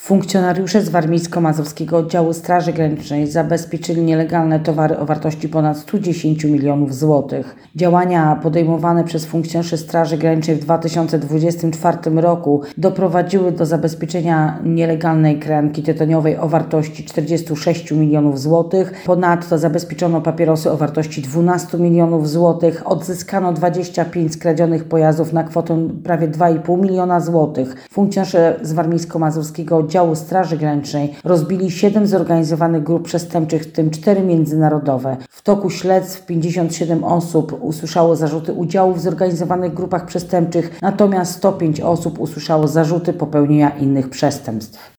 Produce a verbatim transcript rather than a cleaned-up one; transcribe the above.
Funkcjonariusze z Warmińsko-Mazurskiego Oddziału Straży Granicznej zabezpieczyli nielegalne towary o wartości ponad stu dziesięciu milionów złotych. Działania podejmowane przez funkcjonariuszy Straży Granicznej w dwa tysiące dwudziestym czwartym roku doprowadziły do zabezpieczenia nielegalnej krajanki tytoniowej o wartości czterdziestu sześciu milionów złotych. Ponadto zabezpieczono papierosy o wartości dwunastu milionów złotych. Odzyskano dwadzieścia pięć skradzionych pojazdów na kwotę prawie dwa i pół miliona złotych. Funkcjonariusze z Warmińsko-Mazurskiego Oddziału Straży Granicznej rozbili siedem zorganizowanych grup przestępczych, w tym cztery międzynarodowe. W toku śledztw pięćdziesiąt siedem osób usłyszało zarzuty udziału w zorganizowanych grupach przestępczych, natomiast sto pięć osób usłyszało zarzuty popełnienia innych przestępstw.